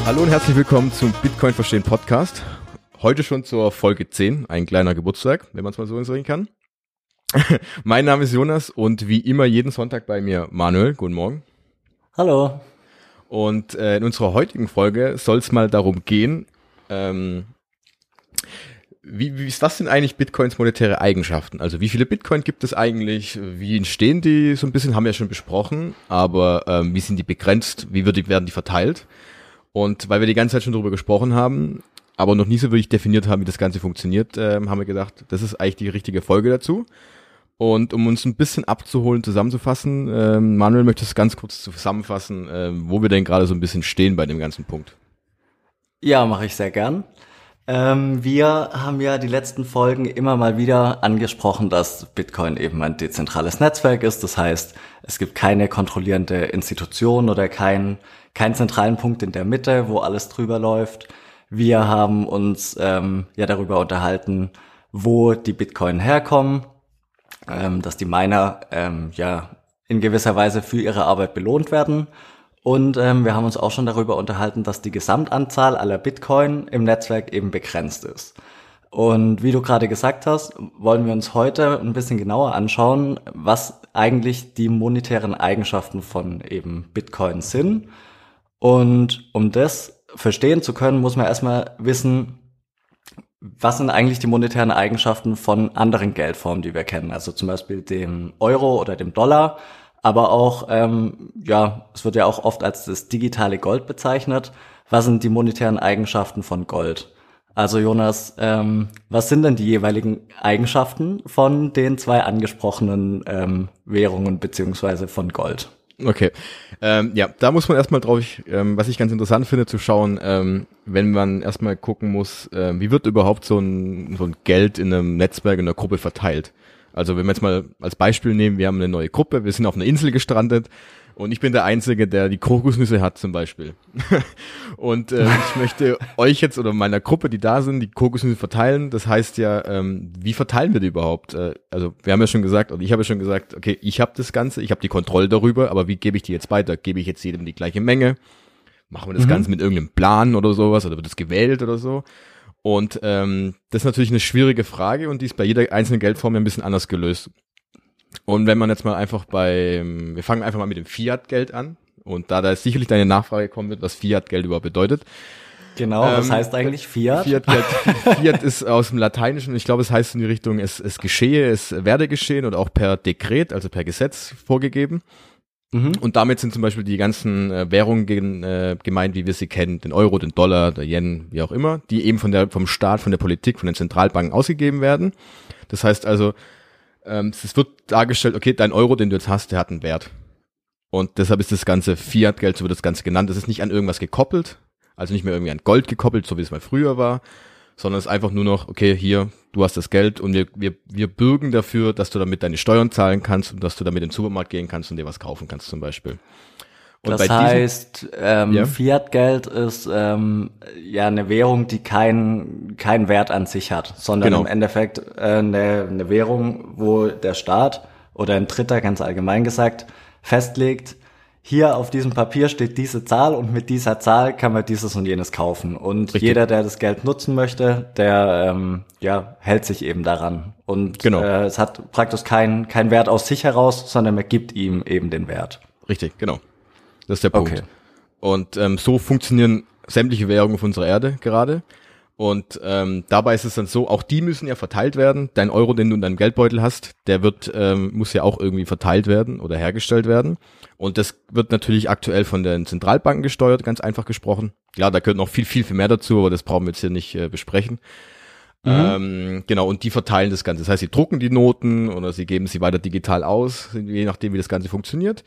Hallo und herzlich willkommen zum Bitcoin Verstehen Podcast. Heute schon zur Folge 10, ein kleiner Geburtstag, wenn man es mal so sagen kann. Mein Name ist Jonas und wie immer jeden Sonntag bei mir Manuel. Guten Morgen. Hallo. Und in unserer heutigen Folge soll es mal darum gehen, was sind eigentlich Bitcoins monetäre Eigenschaften? Also wie viele Bitcoin gibt es eigentlich? Wie entstehen die so ein bisschen? Haben wir ja schon besprochen. Aber wie sind die begrenzt? Wie werden die verteilt? Und weil wir die ganze Zeit schon darüber gesprochen haben, aber noch nie so wirklich definiert haben, wie das Ganze funktioniert, haben wir gedacht, das ist eigentlich die richtige Folge dazu. Und um uns ein bisschen abzuholen, zusammenzufassen, Manuel, möchtest du ganz kurz zusammenfassen, wo wir denn gerade so ein bisschen stehen bei dem ganzen Punkt? Ja, mache ich sehr gern. Wir haben ja die letzten Folgen immer mal wieder angesprochen, dass Bitcoin eben ein dezentrales Netzwerk ist. Das heißt, es gibt keine kontrollierende Institution oder keinen zentralen Punkt in der Mitte, wo alles drüber läuft. Wir haben uns darüber unterhalten, wo die Bitcoin herkommen, dass die Miner in gewisser Weise für ihre Arbeit belohnt werden. Und wir haben uns auch schon darüber unterhalten, dass die Gesamtanzahl aller Bitcoin im Netzwerk eben begrenzt ist. Und wie du gerade gesagt hast, wollen wir uns heute ein bisschen genauer anschauen, was eigentlich die monetären Eigenschaften von eben Bitcoin sind. Und um das verstehen zu können, muss man erstmal wissen, was sind eigentlich die monetären Eigenschaften von anderen Geldformen, die wir kennen. Also zum Beispiel dem Euro oder dem Dollar. Aber auch, es wird ja auch oft als das digitale Gold bezeichnet. Was sind die monetären Eigenschaften von Gold? Also Jonas, was sind denn die jeweiligen Eigenschaften von den zwei angesprochenen Währungen beziehungsweise von Gold? Okay, da muss man erstmal drauf, was ich ganz interessant finde, zu schauen, wenn man erstmal gucken muss, wie wird überhaupt so ein Geld in einem Netzwerk, in einer Gruppe verteilt. Also wenn wir jetzt mal als Beispiel nehmen, wir haben eine neue Gruppe, wir sind auf einer Insel gestrandet und ich bin der Einzige, der die Kokosnüsse hat zum Beispiel. Und ich möchte euch jetzt oder meiner Gruppe, die da sind, die Kokosnüsse verteilen. Das heißt ja, wie verteilen wir die überhaupt? Also wir haben ja schon gesagt, oder ich habe ja schon gesagt, okay, ich habe das Ganze, ich habe die Kontrolle darüber, aber wie gebe ich die jetzt weiter? Gebe ich jetzt jedem die gleiche Menge? Machen wir das Ganze mit irgendeinem Plan oder sowas oder wird es gewählt oder so? Und das ist natürlich eine schwierige Frage und die ist bei jeder einzelnen Geldform ja ein bisschen anders gelöst. Und wenn man jetzt mal einfach wir fangen einfach mal mit dem Fiat-Geld an und da sicherlich deine Nachfrage kommen wird, was Fiat-Geld überhaupt bedeutet. Genau, was heißt eigentlich Fiat? Fiat ist aus dem Lateinischen, ich glaube, es heißt in die Richtung, es geschehe, es werde geschehen oder auch per Dekret, also per Gesetz vorgegeben. Und damit sind zum Beispiel die ganzen Währungen gemeint, wie wir sie kennen, den Euro, den Dollar, der Yen, wie auch immer, die eben vom Staat, von der Politik, von den Zentralbanken ausgegeben werden. Das heißt also, es wird dargestellt, okay, dein Euro, den du jetzt hast, der hat einen Wert. Und deshalb ist das ganze Fiat-Geld, so wird das Ganze genannt. Das ist nicht an irgendwas gekoppelt, also nicht mehr irgendwie an Gold gekoppelt, so wie es mal früher war, sondern es ist einfach nur noch, okay, hier, du hast das Geld und wir bürgen dafür, dass du damit deine Steuern zahlen kannst und dass du damit in den Supermarkt gehen kannst und dir was kaufen kannst zum Beispiel. Und das heißt, Fiat-Geld ist eine Währung, die keinen Wert an sich hat, sondern im Endeffekt eine Währung, wo der Staat oder ein Dritter, ganz allgemein gesagt, festlegt, hier auf diesem Papier steht diese Zahl und mit dieser Zahl kann man dieses und jenes kaufen. Und Richtig. Jeder, der das Geld nutzen möchte, der hält sich eben daran. Und es hat praktisch keinen Wert aus sich heraus, sondern man gibt ihm eben den Wert. Richtig, genau. Das ist der Punkt. Okay. Und so funktionieren sämtliche Währungen auf unserer Erde gerade. Und dabei ist es dann so, auch die müssen ja verteilt werden. Dein Euro, den du in deinem Geldbeutel hast, der muss ja auch irgendwie verteilt werden oder hergestellt werden. Und das wird natürlich aktuell von den Zentralbanken gesteuert, ganz einfach gesprochen. Klar, da gehört noch viel, viel, viel mehr dazu, aber das brauchen wir jetzt hier nicht besprechen. Und die verteilen das Ganze. Das heißt, sie drucken die Noten oder sie geben sie weiter digital aus, je nachdem, wie das Ganze funktioniert.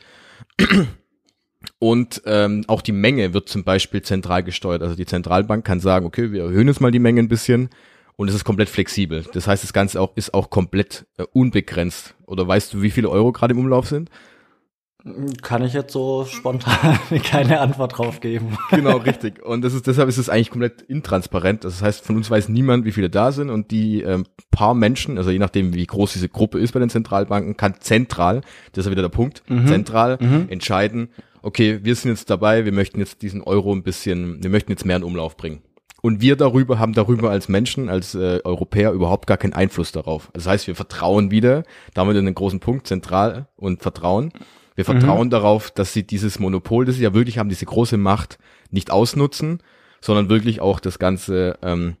Und auch die Menge wird zum Beispiel zentral gesteuert. Also die Zentralbank kann sagen, okay, wir erhöhen jetzt mal die Menge ein bisschen und es ist komplett flexibel. Das heißt, das Ganze ist auch komplett unbegrenzt. Oder weißt du, wie viele Euro gerade im Umlauf sind? Kann ich jetzt so spontan keine Antwort drauf geben. Genau, richtig. Und deshalb ist es eigentlich komplett intransparent. Das heißt, von uns weiß niemand, wie viele da sind und die paar Menschen, also je nachdem, wie groß diese Gruppe ist bei den Zentralbanken, kann zentral, das ist ja wieder der Punkt, zentral entscheiden, okay, wir sind jetzt dabei, wir möchten jetzt diesen Euro wir möchten jetzt mehr in Umlauf bringen. Und wir haben darüber als Menschen, als Europäer überhaupt gar keinen Einfluss darauf. Das heißt, wir vertrauen wieder, damit in den großen Punkt, zentral und Vertrauen. Wir vertrauen darauf, dass sie dieses Monopol, das sie ja wirklich haben, diese große Macht, nicht ausnutzen, sondern wirklich auch das Ganze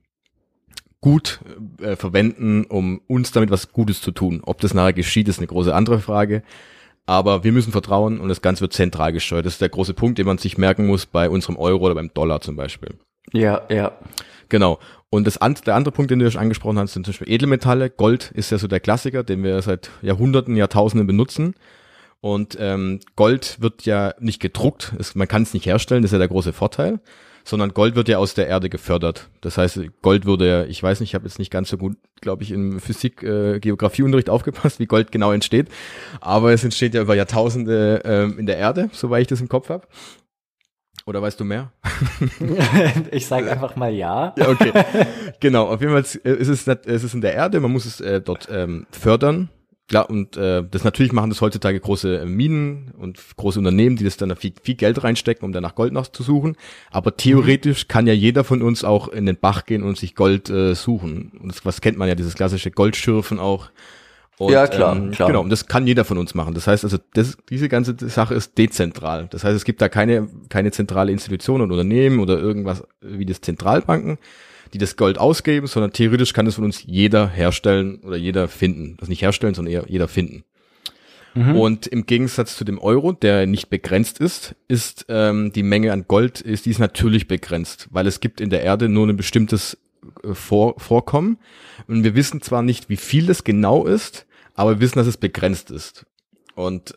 gut verwenden, um uns damit was Gutes zu tun. Ob das nachher geschieht, ist eine große andere Frage. Aber wir müssen vertrauen und das Ganze wird zentral gesteuert. Das ist der große Punkt, den man sich merken muss bei unserem Euro oder beim Dollar zum Beispiel. Ja, ja. Genau. Und der andere Punkt, den du ja schon angesprochen hast, sind zum Beispiel Edelmetalle. Gold ist ja so der Klassiker, den wir seit Jahrhunderten, Jahrtausenden benutzen. Und Gold wird ja nicht gedruckt, man kann es nicht herstellen, das ist ja der große Vorteil, sondern Gold wird ja aus der Erde gefördert. Das heißt, Gold wurde ja, ich weiß nicht, ich habe jetzt nicht ganz so gut, glaube ich, im Physik-Geografieunterricht aufgepasst, wie Gold genau entsteht. Aber es entsteht ja über Jahrtausende in der Erde, soweit ich das im Kopf habe. Oder weißt du mehr? Ich sage einfach mal ja. Ja, okay. Genau, auf jeden Fall ist es in der Erde, man muss es dort fördern. Klar, und das natürlich machen das heutzutage große Minen und große Unternehmen, die das dann viel Geld reinstecken, um danach Gold nachzusuchen. Aber theoretisch kann ja jeder von uns auch in den Bach gehen und sich Gold suchen. Und was kennt man ja, dieses klassische Goldschürfen auch. Und, ja, klar. Genau, und das kann jeder von uns machen. Das heißt also, diese ganze Sache ist dezentral. Das heißt, es gibt da keine zentrale Institution oder Unternehmen oder irgendwas wie das Zentralbanken, die das Gold ausgeben, sondern theoretisch kann es von uns jeder herstellen oder jeder finden. Das nicht herstellen, sondern eher jeder finden. Mhm. Und im Gegensatz zu dem Euro, der nicht begrenzt ist die Menge an Gold, die ist natürlich begrenzt, weil es gibt in der Erde nur ein bestimmtes Vorkommen. Und wir wissen zwar nicht, wie viel das genau ist, aber wir wissen, dass es begrenzt ist. Und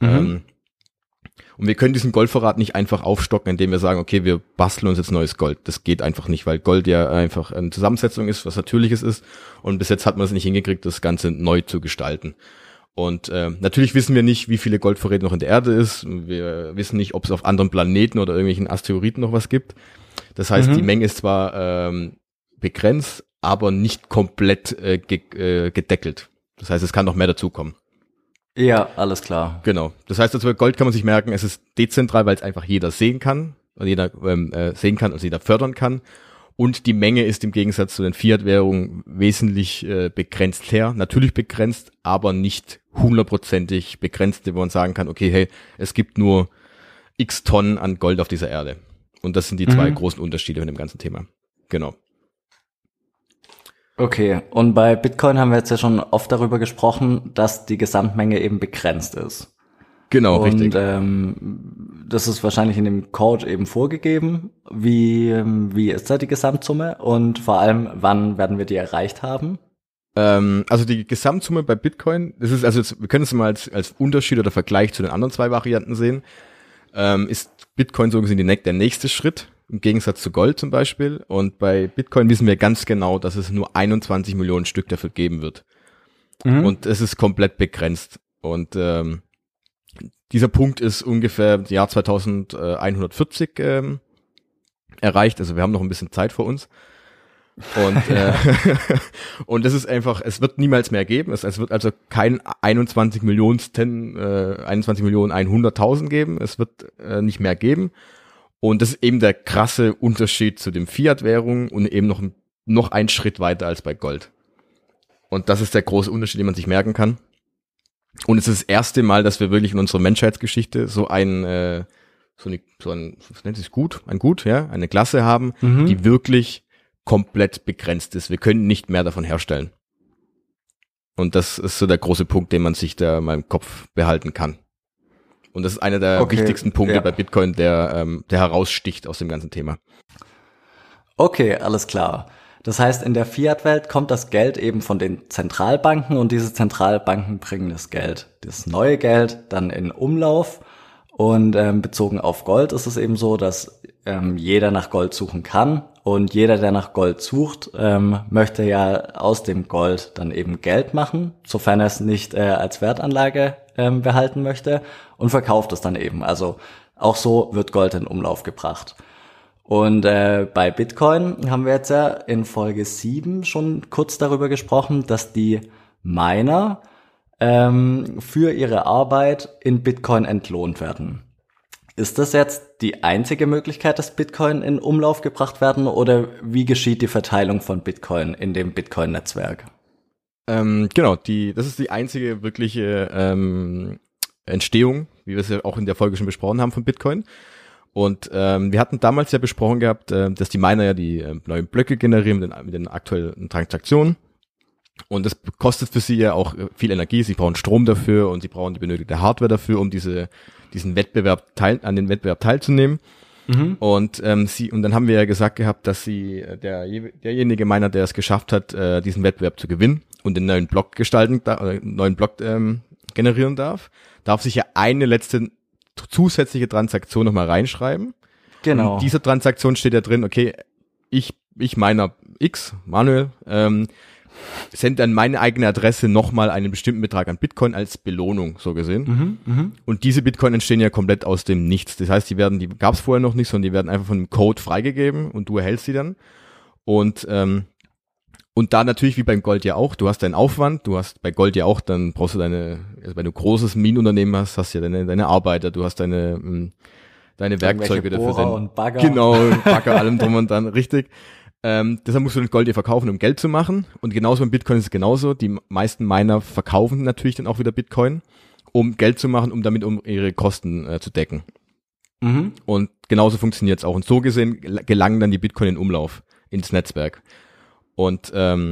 wir können diesen Goldvorrat nicht einfach aufstocken, indem wir sagen, okay, wir basteln uns jetzt neues Gold. Das geht einfach nicht, weil Gold ja einfach eine Zusammensetzung ist, was Natürliches ist. Und bis jetzt hat man es nicht hingekriegt, das Ganze neu zu gestalten. Und natürlich wissen wir nicht, wie viele Goldvorräte noch in der Erde ist. Wir wissen nicht, ob es auf anderen Planeten oder irgendwelchen Asteroiden noch was gibt. Das heißt, die Menge ist zwar begrenzt, aber nicht komplett gedeckelt. Das heißt, es kann noch mehr dazukommen. Ja, alles klar. Genau. Das heißt, also Gold kann man sich merken, es ist dezentral, weil es einfach jeder sehen kann und jeder sehen kann und jeder fördern kann. Und die Menge ist im Gegensatz zu den Fiat-Währungen wesentlich begrenzter. Natürlich begrenzt, aber nicht 100%ig begrenzt, wo man sagen kann, okay, hey, es gibt nur x Tonnen an Gold auf dieser Erde. Und das sind die zwei großen Unterschiede in dem ganzen Thema. Genau. Okay, und bei Bitcoin haben wir jetzt ja schon oft darüber gesprochen, dass die Gesamtmenge eben begrenzt ist. Genau, und, richtig. Das ist wahrscheinlich in dem Code eben vorgegeben. Wie ist da die Gesamtsumme und vor allem, wann werden wir die erreicht haben? Also die Gesamtsumme bei Bitcoin, das ist also wir können es mal als Unterschied oder Vergleich zu den anderen zwei Varianten sehen, ist Bitcoin so gesehen der nächste Schritt. Im Gegensatz zu Gold zum Beispiel. Und bei Bitcoin wissen wir ganz genau, dass es nur 21 Millionen Stück dafür geben wird. Und es ist komplett begrenzt. Und dieser Punkt ist ungefähr im Jahr 2140 erreicht. Also wir haben noch ein bisschen Zeit vor uns. Und und das ist einfach, es wird niemals mehr geben. Es wird also kein 21 Millionen 100.000 geben. Es wird nicht mehr geben. Und das ist eben der krasse Unterschied zu dem Fiat-Währung und eben noch einen Schritt weiter als bei Gold. Und das ist der große Unterschied, den man sich merken kann. Und es ist das erste Mal, dass wir wirklich in unserer Menschheitsgeschichte eine Klasse haben, die wirklich komplett begrenzt ist. Wir können nicht mehr davon herstellen. Und das ist so der große Punkt, den man sich da mal im Kopf behalten kann. Und das ist einer der wichtigsten Punkte bei Bitcoin, der heraussticht aus dem ganzen Thema. Okay, alles klar. Das heißt, in der Fiat-Welt kommt das Geld eben von den Zentralbanken und diese Zentralbanken bringen das neue Geld dann in Umlauf. Und bezogen auf Gold ist es eben so, dass jeder nach Gold suchen kann. Und jeder, der nach Gold sucht, möchte ja aus dem Gold dann eben Geld machen, sofern er es nicht als Wertanlage behalten möchte, und verkauft es dann eben. Also auch so wird Gold in Umlauf gebracht. Und bei Bitcoin haben wir jetzt ja in Folge 7 schon kurz darüber gesprochen, dass die Miner für ihre Arbeit in Bitcoin entlohnt werden. Ist das jetzt die einzige Möglichkeit, dass Bitcoin in Umlauf gebracht werden, oder wie geschieht die Verteilung von Bitcoin in dem Bitcoin-Netzwerk? Genau, das ist die einzige wirkliche Entstehung, wie wir es ja auch in der Folge schon besprochen haben, von Bitcoin. Und wir hatten damals ja besprochen gehabt, dass die Miner ja die neuen Blöcke generieren mit den aktuellen Transaktionen. Und das kostet für sie ja auch viel Energie. Sie brauchen Strom dafür und sie brauchen die benötigte Hardware dafür, um diesen Wettbewerb an den Wettbewerb teilzunehmen. Mhm. Und dann haben wir ja gesagt gehabt, dass derjenige Miner, der es geschafft hat, diesen Wettbewerb zu gewinnen und den neuen Block generieren darf sich ja eine letzte zusätzliche Transaktion nochmal reinschreiben. Genau. Und in dieser Transaktion steht ja drin, okay, ich Miner X, Manuel, sende an meine eigene Adresse nochmal einen bestimmten Betrag an Bitcoin als Belohnung, so gesehen. Und diese Bitcoin entstehen ja komplett aus dem Nichts. Das heißt, die gab es vorher noch nicht, sondern die werden einfach von dem Code freigegeben und du erhältst sie dann. Und da natürlich wie beim Gold ja auch, du hast deinen Aufwand, du hast bei Gold ja auch, dann brauchst du wenn du ein großes Minenunternehmen hast du ja deine Arbeiter, du hast deine Werkzeuge dafür. Bohrer und Bagger. Genau, Bagger, allem drum und dann, richtig. Deshalb musst du den Gold dir verkaufen, um Geld zu machen. Und genauso beim Bitcoin ist es genauso. Die meisten Miner verkaufen natürlich dann auch wieder Bitcoin, um Geld zu machen, um ihre Kosten zu decken. Mhm. Und genauso funktioniert es auch. Und so gesehen gelangen dann die Bitcoin in Umlauf ins Netzwerk. Und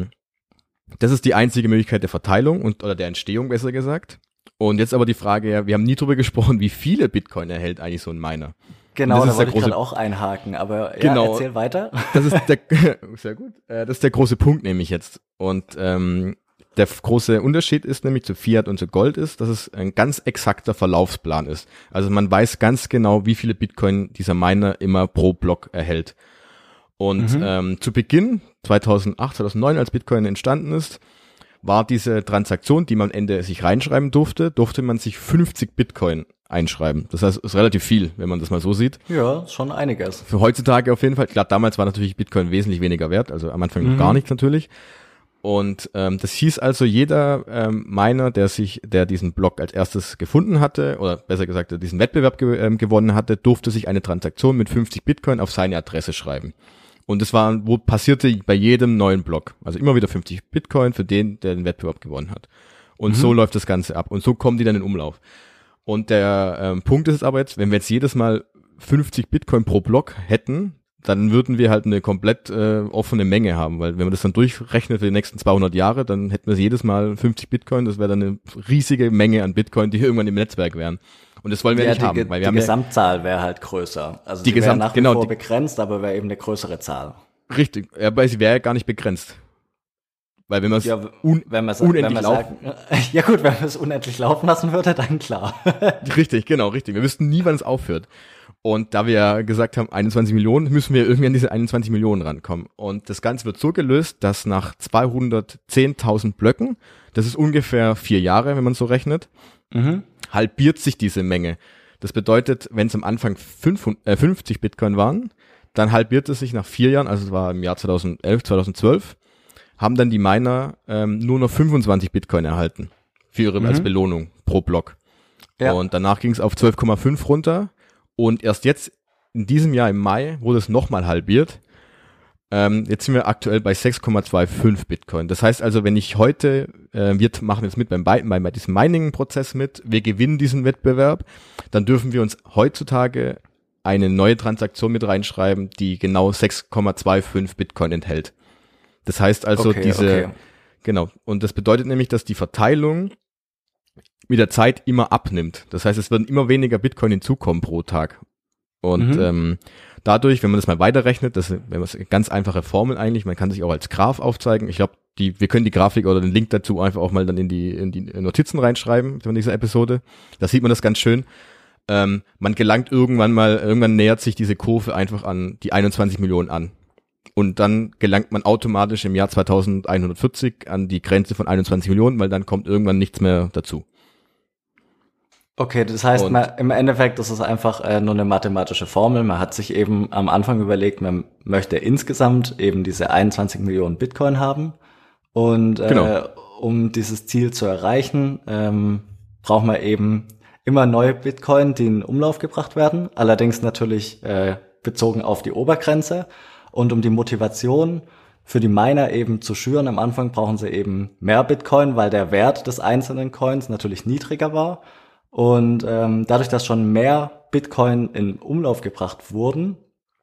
das ist die einzige Möglichkeit der Verteilung oder der Entstehung, besser gesagt. Und jetzt aber die Frage, ja, wir haben nie drüber gesprochen, wie viele Bitcoin erhält eigentlich so ein Miner. Genau, da wollte ich gerade auch einhaken, aber genau, ja, erzähl weiter. Das ist sehr gut. Das ist der große Punkt nämlich jetzt. Und der große Unterschied ist nämlich zu Fiat und zu Gold ist, dass es ein ganz exakter Verlaufsplan ist. Also man weiß ganz genau, wie viele Bitcoin dieser Miner immer pro Block erhält. Und zu Beginn, 2008, 2009, als Bitcoin entstanden ist, war diese Transaktion, die man am Ende sich reinschreiben durfte man sich 50 Bitcoin einschreiben. Das heißt, ist relativ viel, wenn man das mal so sieht. Ja, schon einiges. Für heutzutage auf jeden Fall. Klar, damals war natürlich Bitcoin wesentlich weniger wert, also am Anfang noch gar nichts natürlich. Und das hieß also, jeder Miner, der diesen Block als erstes gefunden hatte, oder besser gesagt, der diesen Wettbewerb gewonnen hatte, durfte sich eine Transaktion mit 50 Bitcoin auf seine Adresse schreiben. Und das passierte bei jedem neuen Block. Also immer wieder 50 Bitcoin für den Wettbewerb gewonnen hat. Und so läuft das Ganze ab. Und so kommen die dann in Umlauf. Und der Punkt ist aber jetzt, wenn wir jetzt jedes Mal 50 Bitcoin pro Block hätten, dann würden wir halt eine komplett offene Menge haben. Weil wenn man das dann durchrechnet für die nächsten 200 Jahre, dann hätten wir jedes Mal 50 Bitcoin. Das wäre dann eine riesige Menge an Bitcoin, die irgendwann im Netzwerk wären. Und das wollen wir nicht haben. Weil wir die Gesamtzahl wäre halt größer. Also die wäre nach wie vor begrenzt, aber wäre eben eine größere Zahl. Richtig, aber sie wäre ja gar nicht begrenzt. Weil wenn man es unendlich laufen... Ja gut, wenn man es unendlich laufen lassen würde, dann klar. Richtig, genau, richtig. Wir wüssten nie, wann es aufhört. Und da wir ja gesagt haben, 21 Millionen, müssen wir irgendwie an diese 21 Millionen rankommen. Und das Ganze wird so gelöst, dass nach 210.000 Blöcken, das ist ungefähr 4 Jahre, wenn man so rechnet, halbiert sich diese Menge. Das bedeutet, wenn es am Anfang 50 Bitcoin waren, dann halbiert es sich nach 4 Jahren, also es war im Jahr 2011, 2012, haben dann die Miner nur noch 25 Bitcoin erhalten für ihre als Belohnung pro Block. Ja. Und danach ging es auf 12,5 runter und erst jetzt in diesem Jahr im Mai wurde es nochmal halbiert. Jetzt sind wir aktuell bei 6,25 Bitcoin. Das heißt also, wenn ich heute, wir machen jetzt mit bei diesem Mining-Prozess mit, wir gewinnen diesen Wettbewerb, dann dürfen wir uns heutzutage eine neue Transaktion mit reinschreiben, die genau 6,25 Bitcoin enthält. Das heißt also genau. Und das bedeutet nämlich, dass die Verteilung mit der Zeit immer abnimmt. Das heißt, es werden immer weniger Bitcoin hinzukommen pro Tag. Und dadurch, wenn man das mal weiterrechnet, wenn man eine ganz einfache Formel eigentlich, man kann sich auch als Graph aufzeigen. Ich glaube, wir können die Grafik oder den Link dazu einfach auch mal dann in die Notizen reinschreiben von dieser Episode. Da sieht man das ganz schön. Man gelangt irgendwann nähert sich diese Kurve einfach an die 21 Millionen an. Und dann gelangt man automatisch im Jahr 2140 an die Grenze von 21 Millionen, weil dann kommt irgendwann nichts mehr dazu. Okay, das heißt, im Endeffekt ist es einfach nur eine mathematische Formel. Man hat sich eben am Anfang überlegt, man möchte insgesamt eben diese 21 Millionen Bitcoin haben. Und um dieses Ziel zu erreichen, braucht man eben immer neue Bitcoin, die in Umlauf gebracht werden, allerdings natürlich bezogen auf die Obergrenze. Und um die Motivation für die Miner eben zu schüren, am Anfang brauchen sie eben mehr Bitcoin, weil der Wert des einzelnen Coins natürlich niedriger war. Und dadurch, dass schon mehr Bitcoin in Umlauf gebracht wurden,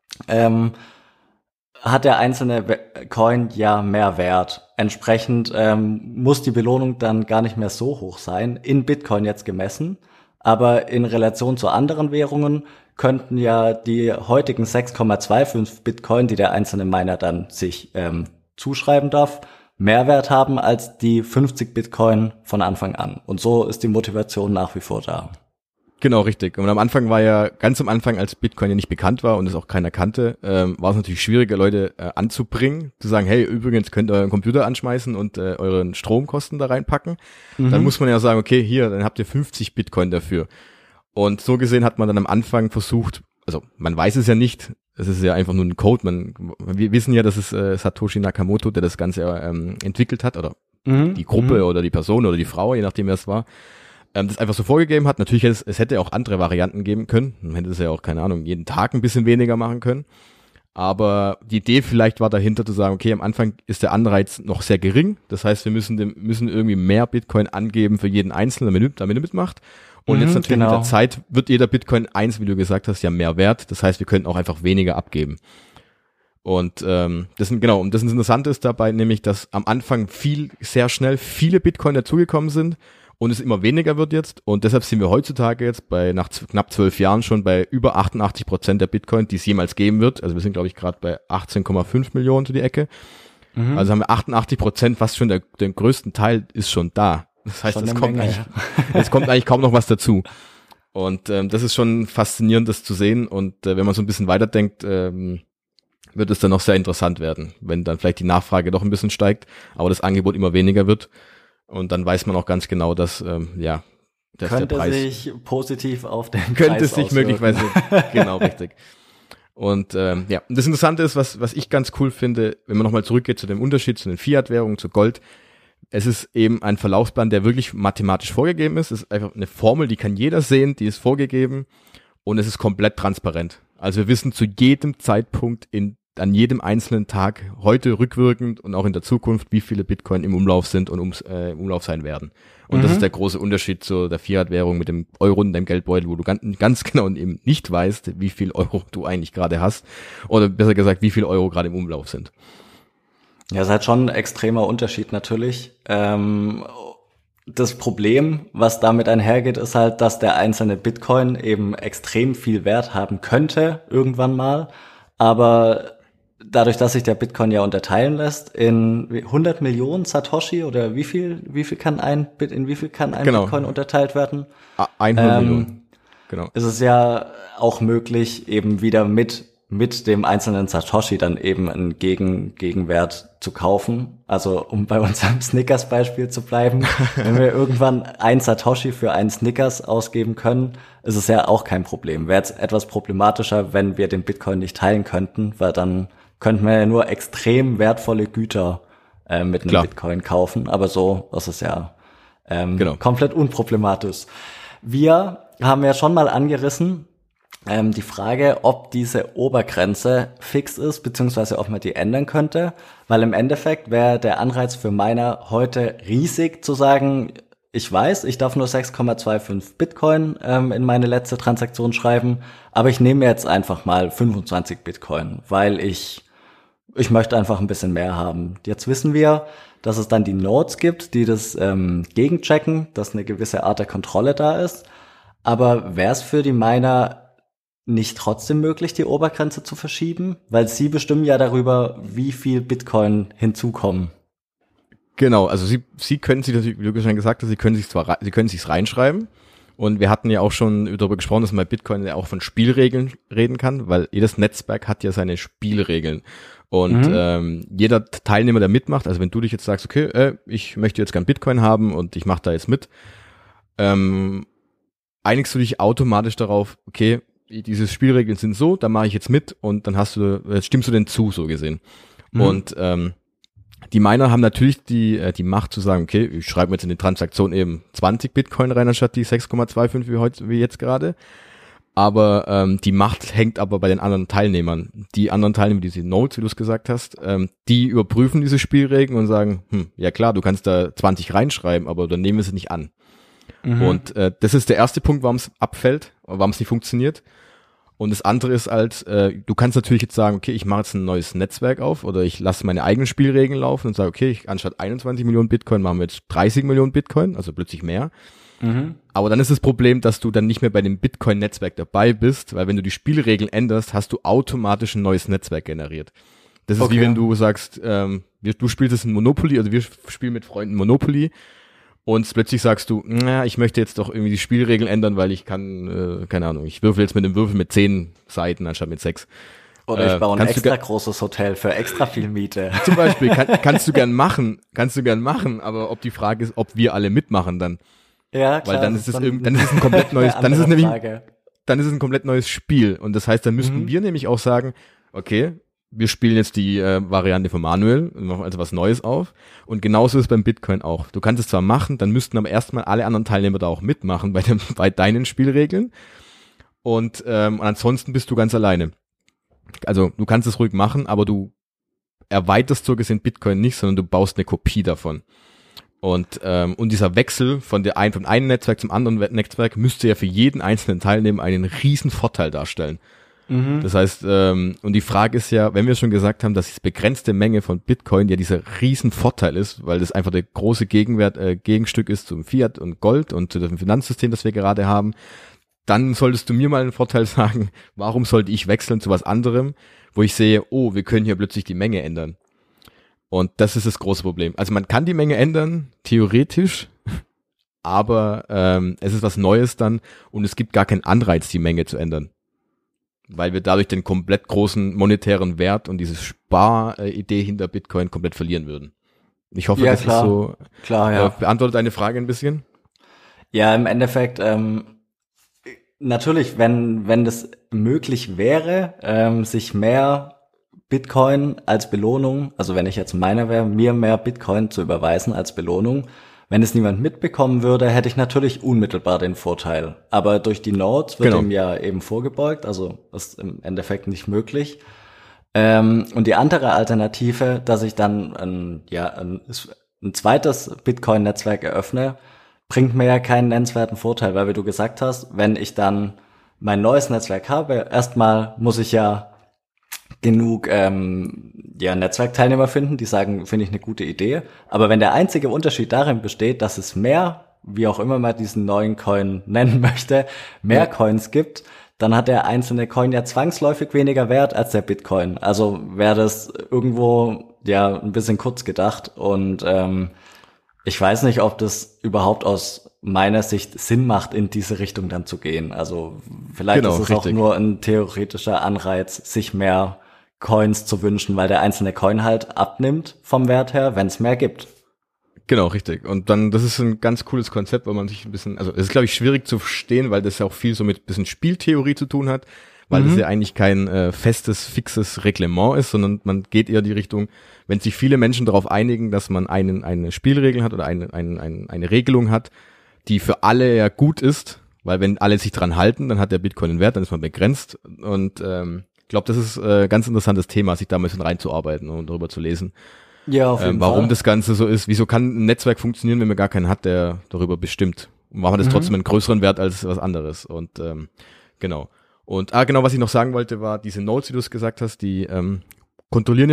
hat der einzelne Coin ja mehr Wert. Entsprechend muss die Belohnung dann gar nicht mehr so hoch sein, in Bitcoin jetzt gemessen. Aber in Relation zu anderen Währungen könnten ja die heutigen 6,25 Bitcoin, die der einzelne Miner dann sich zuschreiben darf, mehr Wert haben als die 50 Bitcoin von Anfang an. Und so ist die Motivation nach wie vor da. Genau, richtig. Und ganz am Anfang, als Bitcoin ja nicht bekannt war und es auch keiner kannte, war es natürlich schwieriger, Leute anzubringen, zu sagen, hey, übrigens könnt ihr euren Computer anschmeißen und euren Stromkosten da reinpacken. Dann muss man ja sagen, okay, hier, dann habt ihr 50 Bitcoin dafür. Und so gesehen hat man dann am Anfang versucht, also man weiß es ja nicht, es ist ja einfach nur ein Code, wir wissen ja, dass es Satoshi Nakamoto, der das Ganze entwickelt hat, oder die Gruppe oder die Person oder die Frau, je nachdem wer es war, das einfach so vorgegeben hat. Natürlich es hätte auch andere Varianten geben können. Man hätte es ja auch, keine Ahnung, jeden Tag ein bisschen weniger machen können. Aber die Idee vielleicht war dahinter zu sagen, okay, am Anfang ist der Anreiz noch sehr gering. Das heißt, wir müssen irgendwie mehr Bitcoin angeben für jeden Einzelnen, damit er mitmacht. Und jetzt natürlich mit der Zeit wird jeder Bitcoin 1, wie du gesagt hast, ja mehr wert. Das heißt, wir könnten auch einfach weniger abgeben. Und das Interessante ist dabei nämlich, dass am Anfang sehr schnell viele Bitcoin dazugekommen sind und es immer weniger wird jetzt. Und deshalb sind wir heutzutage jetzt nach knapp 12 Jahren schon bei über 88% der Bitcoin, die es jemals geben wird. Also wir sind, glaube ich, gerade bei 18,5 Millionen zu die Ecke. Also haben wir 88%, was schon den größten Teil ist schon da. Das heißt, es kommt eigentlich kaum noch was dazu. Und das ist schon faszinierend, das zu sehen. Und wenn man so ein bisschen weiterdenkt, wird es dann noch sehr interessant werden, wenn dann vielleicht die Nachfrage doch ein bisschen steigt, aber das Angebot immer weniger wird. Und dann weiß man auch ganz genau, dass dass könnte der Preis sich positiv auf den Preis könnte sich auswirken. möglicherweise genau richtig. Und und das Interessante ist, was ich ganz cool finde, wenn man nochmal zurückgeht zu dem Unterschied zu den Fiat-Währungen, zu Gold. Es ist eben ein Verlaufsplan, der wirklich mathematisch vorgegeben ist. Es ist einfach eine Formel, die kann jeder sehen, die ist vorgegeben und es ist komplett transparent. Also wir wissen zu jedem Zeitpunkt an jedem einzelnen Tag, heute rückwirkend und auch in der Zukunft, wie viele Bitcoin im Umlauf sind und im Umlauf sein werden. Und das ist der große Unterschied zu der Fiat-Währung mit dem Euro in deinem Geldbeutel, wo du ganz genau eben nicht weißt, wie viel Euro du eigentlich gerade hast. Oder besser gesagt, wie viel Euro gerade im Umlauf sind. Ja, es ist halt schon ein extremer Unterschied natürlich. Das Problem, was damit einhergeht, ist halt, dass der einzelne Bitcoin eben extrem viel Wert haben könnte, irgendwann mal. Aber dadurch, dass sich der Bitcoin ja unterteilen lässt in 100 Millionen Satoshi oder in wie viel kann ein Bitcoin unterteilt werden? 100 Millionen. Genau. Ist es ja auch möglich, eben wieder mit dem einzelnen Satoshi dann eben einen Gegenwert zu kaufen. Also um bei unserem Snickers-Beispiel zu bleiben, wenn wir irgendwann ein Satoshi für einen Snickers ausgeben können, ist es ja auch kein Problem. Wäre jetzt etwas problematischer, wenn wir den Bitcoin nicht teilen könnten, weil dann könnten wir ja nur extrem wertvolle Güter mit einem Bitcoin kaufen. Aber so ist es ja komplett unproblematisch. Wir haben ja schon mal angerissen, die Frage, ob diese Obergrenze fix ist, beziehungsweise ob man die ändern könnte, weil im Endeffekt wäre der Anreiz für Miner heute riesig zu sagen, ich weiß, ich darf nur 6,25 Bitcoin in meine letzte Transaktion schreiben, aber ich nehme jetzt einfach mal 25 Bitcoin, weil ich möchte einfach ein bisschen mehr haben. Jetzt wissen wir, dass es dann die Nodes gibt, die das gegenchecken, dass eine gewisse Art der Kontrolle da ist, aber wäre es für die Miner nicht trotzdem möglich, die Obergrenze zu verschieben? Weil sie bestimmen ja darüber, wie viel Bitcoin hinzukommen. Genau, also sie können sich natürlich, wie du schon gesagt hast, sie können sich's reinschreiben. Und wir hatten ja auch schon darüber gesprochen, dass man bei Bitcoin ja auch von Spielregeln reden kann, weil jedes Netzwerk hat ja seine Spielregeln. Und jeder Teilnehmer, der mitmacht, also wenn du dich jetzt sagst, okay, ich möchte jetzt gern Bitcoin haben und ich mache da jetzt mit, einigst du dich automatisch darauf, okay, diese Spielregeln sind so, da mache ich jetzt mit und dann stimmst du denn zu, so gesehen. Und Die Miner haben natürlich die Macht zu sagen, okay, ich schreibe jetzt in die Transaktion eben 20 Bitcoin rein, anstatt die 6,25 wie jetzt gerade. Aber die Macht hängt aber bei den anderen Teilnehmern. Die anderen Teilnehmer, diese Nodes, wie du es gesagt hast, die überprüfen diese Spielregeln und sagen, ja klar, du kannst da 20 reinschreiben, aber dann nehmen wir sie nicht an. Und das ist der erste Punkt, warum es abfällt, warum es nicht funktioniert. Und das andere ist halt, du kannst natürlich jetzt sagen, okay, ich mache jetzt ein neues Netzwerk auf oder ich lasse meine eigenen Spielregeln laufen und sage, okay, anstatt 21 Millionen Bitcoin machen wir jetzt 30 Millionen Bitcoin, also plötzlich mehr. Aber dann ist das Problem, dass du dann nicht mehr bei dem Bitcoin-Netzwerk dabei bist, weil wenn du die Spielregeln änderst, hast du automatisch ein neues Netzwerk generiert. Das ist wie wenn du sagst, du spielst jetzt ein Monopoly, also wir spielen mit Freunden Monopoly und plötzlich sagst du, ich möchte jetzt doch irgendwie die Spielregeln ändern, weil ich kann, keine Ahnung, ich würfel jetzt mit dem Würfel mit 10 Seiten anstatt mit 6. Oder ich baue ein extra großes Hotel für extra viel Miete. Zum Beispiel, kannst du gern machen, aber ob die Frage ist, ob wir alle mitmachen dann. Ja, klar. Weil dann ist es ein komplett neues, dann ist es ein komplett neues Spiel. Und das heißt, dann müssten wir nämlich auch sagen, okay, wir spielen jetzt die Variante von Manuel, machen also was Neues auf. Und genauso ist es beim Bitcoin auch. Du kannst es zwar machen, dann müssten aber erstmal alle anderen Teilnehmer da auch mitmachen bei deinen Spielregeln. Und ansonsten bist du ganz alleine. Also du kannst es ruhig machen, aber du erweiterst so gesehen Bitcoin nicht, sondern du baust eine Kopie davon. Und dieser Wechsel von einem Netzwerk zum anderen Netzwerk müsste ja für jeden einzelnen Teilnehmer einen riesen Vorteil darstellen. Das heißt, und die Frage ist ja, wenn wir schon gesagt haben, dass diese begrenzte Menge von Bitcoin ja dieser riesen Vorteil ist, weil das einfach der große Gegenstück ist zum Fiat und Gold und zu dem Finanzsystem, das wir gerade haben, dann solltest du mir mal einen Vorteil sagen, warum sollte ich wechseln zu was anderem, wo ich sehe, oh, wir können hier plötzlich die Menge ändern. Und das ist das große Problem. Also man kann die Menge ändern, theoretisch, aber es ist was Neues dann und es gibt gar keinen Anreiz, die Menge zu ändern. Weil wir dadurch den komplett großen monetären Wert und diese Sparidee hinter Bitcoin komplett verlieren würden. Ich hoffe, ja, das klar. ist so, klar, ja. Beantwortet deine Frage ein bisschen? Ja, im Endeffekt, natürlich, wenn das möglich wäre, sich mehr Bitcoin als Belohnung, also wenn ich jetzt Miner wäre, mir mehr Bitcoin zu überweisen als Belohnung. Wenn es niemand mitbekommen würde, hätte ich natürlich unmittelbar den Vorteil. Aber durch die Nodes wird ihm ja eben vorgebeugt, also ist im Endeffekt nicht möglich. Und die andere Alternative, dass ich dann ein zweites Bitcoin-Netzwerk eröffne, bringt mir ja keinen nennenswerten Vorteil, weil wie du gesagt hast, wenn ich dann mein neues Netzwerk habe, erstmal muss ich ja genug Netzwerkteilnehmer finden, die sagen, finde ich eine gute Idee. Aber wenn der einzige Unterschied darin besteht, dass es mehr, wie auch immer man diesen neuen Coin nennen möchte, mehr Coins gibt, dann hat der einzelne Coin ja zwangsläufig weniger Wert als der Bitcoin. Also wäre das irgendwo ein bisschen kurz gedacht. Und ich weiß nicht, ob das überhaupt aus meiner Sicht Sinn macht, in diese Richtung dann zu gehen. Also vielleicht ist es auch nur ein theoretischer Anreiz, sich mehr Coins zu wünschen, weil der einzelne Coin halt abnimmt vom Wert her, wenn es mehr gibt. Genau, richtig. Und dann, das ist ein ganz cooles Konzept, weil man sich ein bisschen, also es ist, glaube ich, schwierig zu verstehen, weil das ja auch viel so mit ein bisschen Spieltheorie zu tun hat, weil das ja eigentlich kein fixes Reglement ist, sondern man geht eher die Richtung, wenn sich viele Menschen darauf einigen, dass man eine Spielregel hat oder eine Regelung hat, die für alle ja gut ist, weil wenn alle sich dran halten, dann hat der Bitcoin einen Wert, dann ist man begrenzt und ich glaube, das ist ganz interessantes Thema, sich da ein bisschen reinzuarbeiten und darüber zu lesen. Ja, auf jeden Fall. Warum das Ganze so ist, wieso kann ein Netzwerk funktionieren, wenn man gar keinen hat, der darüber bestimmt? Und machen wir das trotzdem einen größeren Wert als was anderes. Und genau. Und genau, was ich noch sagen wollte, war diese Nodes, die du es gesagt hast, die kontrollieren ja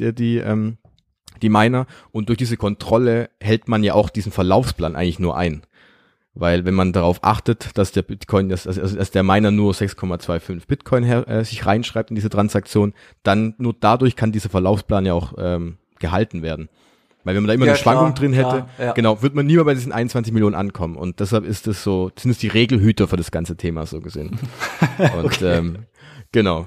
die Miner und durch diese Kontrolle hält man ja auch diesen Verlaufsplan eigentlich nur ein. Weil wenn man darauf achtet, dass der Bitcoin, dass der Miner nur 6,25 Bitcoin sich reinschreibt in diese Transaktion, dann nur dadurch kann dieser Verlaufsplan ja auch gehalten werden. Weil wenn man da immer eine Schwankung drin hätte, genau, wird man nie mehr bei diesen 21 Millionen ankommen. Und deshalb sind es die Regelhüter für das ganze Thema so gesehen. Und genau.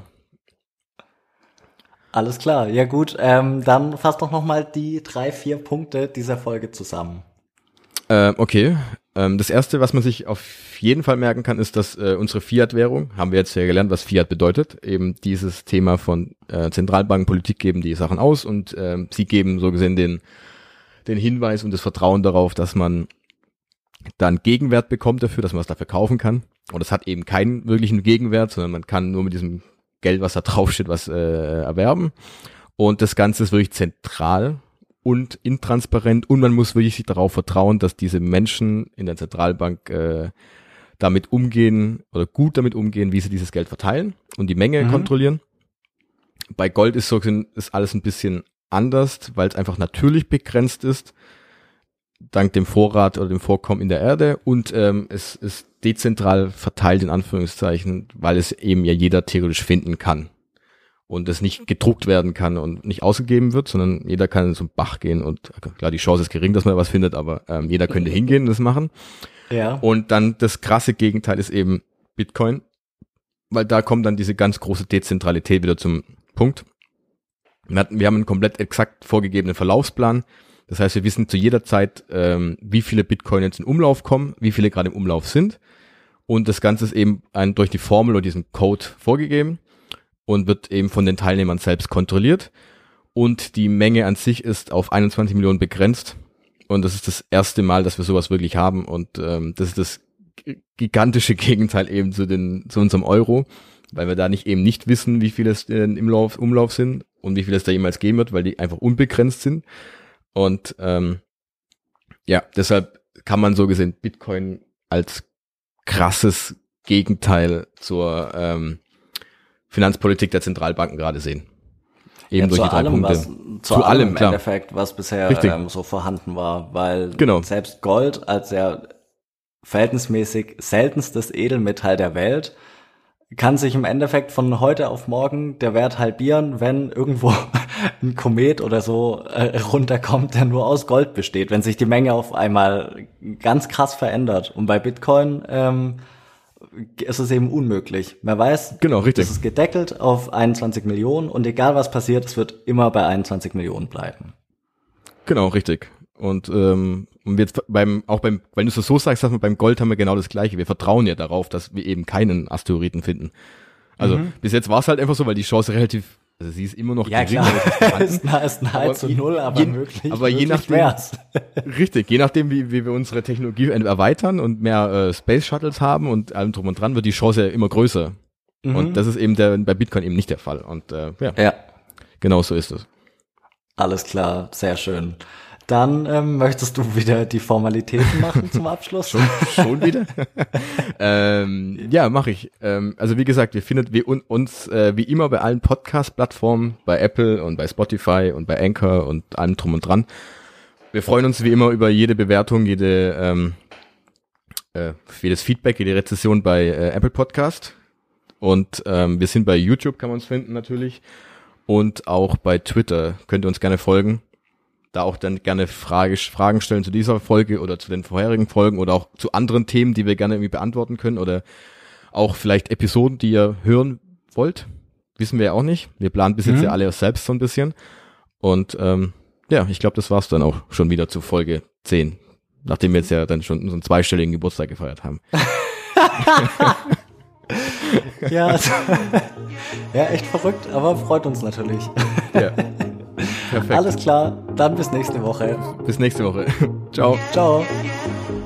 Alles klar, ja gut, dann fass doch nochmal die 3-4 Punkte dieser Folge zusammen. Okay. Das erste, was man sich auf jeden Fall merken kann, ist, dass unsere Fiat-Währung, haben wir jetzt ja gelernt, was Fiat bedeutet, eben dieses Thema von Zentralbankenpolitik geben die Sachen aus und sie geben so gesehen den Hinweis und das Vertrauen darauf, dass man dann Gegenwert bekommt dafür, dass man es dafür kaufen kann. Und es hat eben keinen wirklichen Gegenwert, sondern man kann nur mit diesem Geld, was da draufsteht, was erwerben. Und das Ganze ist wirklich zentral und intransparent und man muss wirklich sich darauf vertrauen, dass diese Menschen in der Zentralbank damit umgehen oder gut damit umgehen, wie sie dieses Geld verteilen und die Menge kontrollieren. Bei Gold ist alles ein bisschen anders, weil es einfach natürlich begrenzt ist, dank dem Vorrat oder dem Vorkommen in der Erde und es ist dezentral verteilt in Anführungszeichen, weil es eben ja jeder theoretisch finden kann und es nicht gedruckt werden kann und nicht ausgegeben wird, sondern jeder kann zum Bach gehen und klar, die Chance ist gering, dass man was findet, aber jeder könnte hingehen und das machen. Ja. Und dann das krasse Gegenteil ist eben Bitcoin, weil da kommt dann diese ganz große Dezentralität wieder zum Punkt. Wir haben einen komplett exakt vorgegebenen Verlaufsplan. Das heißt, wir wissen zu jeder Zeit, wie viele Bitcoin jetzt in Umlauf kommen, wie viele gerade im Umlauf sind. Und das Ganze ist eben durch die Formel oder diesen Code vorgegeben und wird eben von den Teilnehmern selbst kontrolliert. Und die Menge an sich ist auf 21 Millionen begrenzt. Und das ist das erste Mal, dass wir sowas wirklich haben. Und das ist das gigantische Gegenteil eben zu unserem Euro, weil wir da nicht wissen, wie viele es im Umlauf sind und wie viel es da jemals geben wird, weil die einfach unbegrenzt sind. Und deshalb kann man so gesehen Bitcoin als krasses Gegenteil zur Finanzpolitik der Zentralbanken gerade sehen. Eben durch die 3 Punkte. Zu allem im Endeffekt, was bisher so vorhanden war, weil selbst Gold als sehr verhältnismäßig seltenstes Edelmetall der Welt kann sich im Endeffekt von heute auf morgen der Wert halbieren, wenn irgendwo ein Komet oder so runterkommt, der nur aus Gold besteht, wenn sich die Menge auf einmal ganz krass verändert. Und bei Bitcoin ist es eben unmöglich. Man weiß, es ist gedeckelt auf 21 Millionen und egal was passiert, es wird immer bei 21 Millionen bleiben. Genau, richtig. Und jetzt wenn du es so sagst, beim Gold haben wir genau das Gleiche. Wir vertrauen ja darauf, dass wir eben keinen Asteroiden finden. Also bis jetzt war es halt einfach so, weil die Chance relativ, also sie ist immer noch gering. Ja, ist nahezu null, aber möglich. Aber je nachdem, richtig, je nachdem, wie wir unsere Technologie erweitern und mehr Space Shuttles haben und allem drum und dran, wird die Chance ja immer größer. Und das ist eben bei Bitcoin eben nicht der Fall. Und genau so ist es. Alles klar, sehr schön. Dann möchtest du wieder die Formalitäten machen zum Abschluss? Schon wieder? Ja, mache ich. Also wie gesagt, ihr findet uns wie immer bei allen Podcast-Plattformen, bei Apple und bei Spotify und bei Anchor und allem drum und dran. Wir freuen uns wie immer über jede Bewertung, jedes Feedback, jede Rezession bei Apple Podcast. Und wir sind bei YouTube, kann man uns finden natürlich. Und auch bei Twitter könnt ihr uns gerne folgen. Da auch dann gerne Fragen stellen zu dieser Folge oder zu den vorherigen Folgen oder auch zu anderen Themen, die wir gerne irgendwie beantworten können oder auch vielleicht Episoden, die ihr hören wollt. Wissen wir ja auch nicht. Wir planen bis jetzt ja alle selbst so ein bisschen. Und ich glaube, das war's dann auch schon wieder zu Folge 10, nachdem wir jetzt ja dann schon unseren 2-stelligen Geburtstag gefeiert haben. Ja, echt verrückt, aber freut uns natürlich. Ja. Perfekt. Alles klar, dann bis nächste Woche. Bis nächste Woche. Ciao. Ciao.